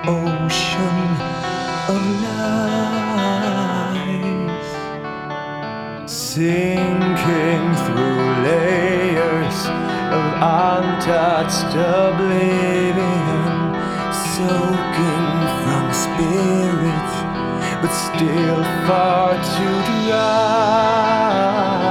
ocean of lies, sinking through layers of untouched oblivion, soaking from spirit, but still far too dry.